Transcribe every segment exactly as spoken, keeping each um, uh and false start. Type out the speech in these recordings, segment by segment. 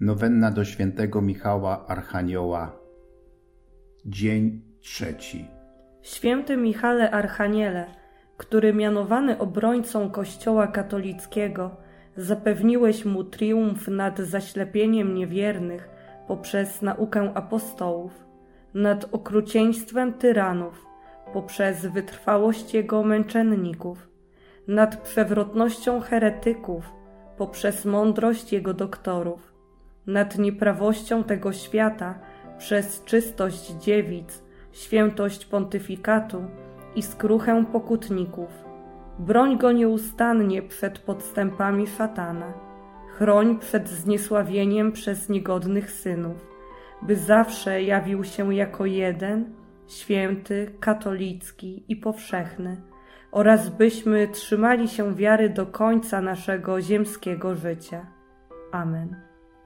Nowenna do świętego Michała Archanioła. Dzień trzeci. Święty Michale Archaniele, który mianowany obrońcą Kościoła katolickiego, zapewniłeś mu triumf nad zaślepieniem niewiernych poprzez naukę apostołów, nad okrucieństwem tyranów poprzez wytrwałość jego męczenników, nad przewrotnością heretyków poprzez mądrość jego doktorów, nad nieprawością tego świata przez czystość dziewic, świętość pontyfikatu i skruchę pokutników. Broń go nieustannie przed podstępami szatana. Chroń przed zniesławieniem przez niegodnych synów, by zawsze jawił się jako jeden, święty, katolicki i powszechny, oraz byśmy trzymali się wiary do końca naszego ziemskiego życia. Amen.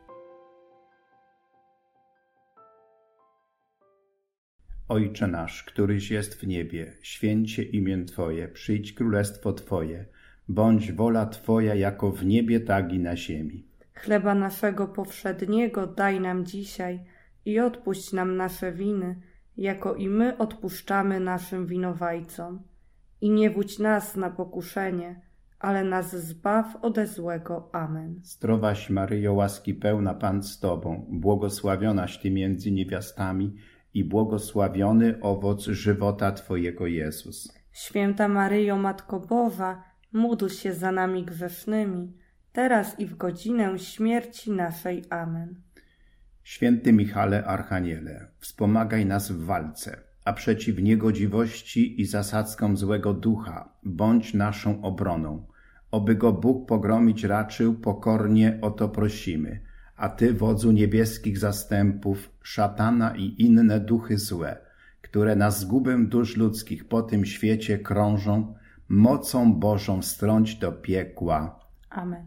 Ojcze nasz, któryś jest w niebie, święć się imię Twoje, przyjdź królestwo Twoje, bądź wola Twoja jako w niebie, tak i na ziemi. Chleba naszego powszedniego daj nam dzisiaj i odpuść nam nasze winy, jako i my odpuszczamy naszym winowajcom. I nie wódź nas na pokuszenie, ale nas zbaw ode złego. Amen. Zdrowaś Maryjo, łaski pełna, Pan z Tobą, błogosławionaś Ty między niewiastami i błogosławiony owoc żywota Twojego Jezus. Święta Maryjo, Matko Boża, módl się za nami grzesznymi, teraz i w godzinę śmierci naszej. Amen. Święty Michale Archaniele, wspomagaj nas w walce, a przeciw niegodziwości i zasadzkom złego ducha bądź naszą obroną. Oby go Bóg pogromić raczył, pokornie o to prosimy. A Ty, wodzu niebieskich zastępów, szatana i inne duchy złe, które na zgubę dusz ludzkich po tym świecie krążą, mocą Bożą strąć do piekła. Amen.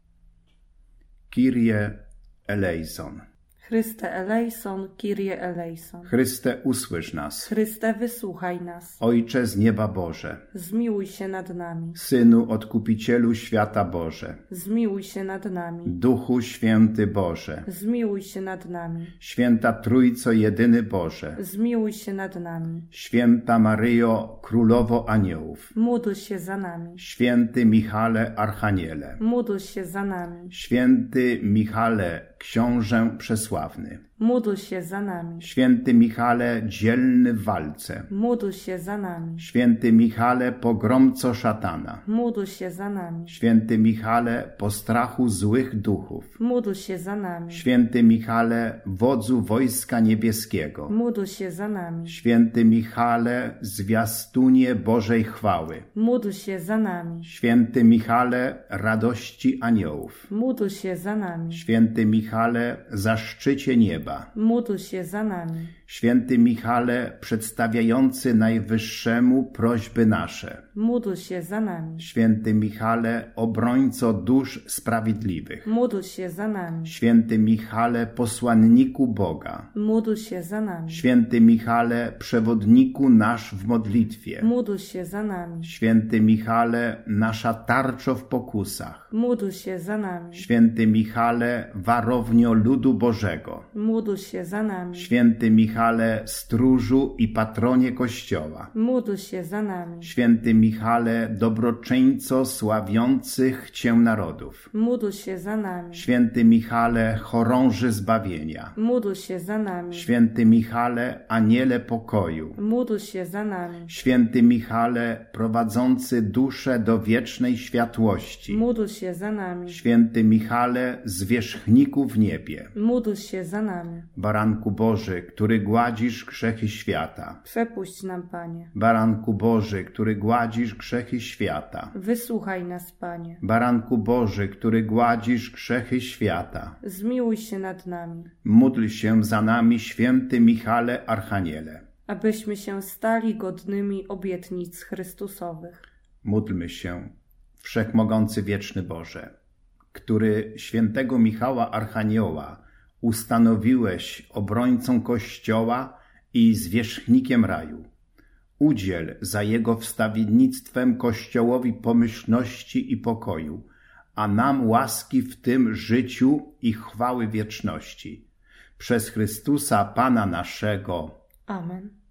Kyrie eleison. Chryste eleison, Kyrie eleison. Chryste, usłysz nas. Chryste, wysłuchaj nas. Ojcze z nieba Boże, Zmiłuj się nad nami. Synu Odkupicielu świata Boże, Zmiłuj się nad nami. Duchu Święty Boże, Zmiłuj się nad nami. Święta Trójco Jedyny Boże, Zmiłuj się nad nami. Święta Maryjo, Królowo Aniołów, Módl się za nami. Święty Michale Archaniele, Módl się za nami. Święty Michale, Książę Przesławny, Módl się za nami. Święty Michale, dzielny w walce, Módl się za nami. Święty Michale, pogromco szatana, Módl się za nami. Święty Michale, postrachu złych duchów, Módl się za nami. Święty Michale, wodzu wojska niebieskiego, Módl się za nami. Święty Michale, zwiastunie Bożej chwały, Módl się za nami. Święty Michale, radości aniołów, Módl się za nami. Święty Michale, zaszczycie nieba, Módl się za nami. Święty Michale, przedstawiający Najwyższemu prośby nasze, Módl się za nami. Święty Michale, obrońco dusz sprawiedliwych, Módl się za nami. Święty Michale, posłanniku Boga, Módl się za nami. Święty Michale, przewodniku nasz w modlitwie, Módl się za nami. Święty Michale, nasza tarczo w pokusach, Módl się za nami. Święty Michale, warownio ludu Bożego, Módl się za nami. Święty Michale, stróżu i patronie Kościoła, Módl się za nami. Święty Michale, dobroczyńco sławiących Cię narodów, Módl się za nami. Święty Michale, chorąży zbawienia, Módl się za nami. Święty Michale, aniele pokoju, Módl się za nami. Święty Michale, prowadzący duszę do wiecznej światłości, Módl się za nami. Święty Michale, zwierzchniku w niebie, Módl się za nami. Baranku Boży, który gładzisz grzechy świata, Przepuść nam, Panie. Baranku Boży, który gładzisz grzechy świata, Wysłuchaj nas, Panie. Baranku Boży, który gładzisz grzechy świata, Zmiłuj się nad nami, módl się za nami, Święty Michale Archaniele. abyśmy się stali godnymi obietnic Chrystusowych. Módlmy się, Wszechmogący Wieczny Boże, który Świętego Michała Archanioła ustanowiłeś obrońcą Kościoła i zwierzchnikiem raju. Udziel za jego wstawiennictwem Kościołowi pomyślności i pokoju, a nam łaski w tym życiu i chwały wieczności. Przez Chrystusa Pana naszego. Amen.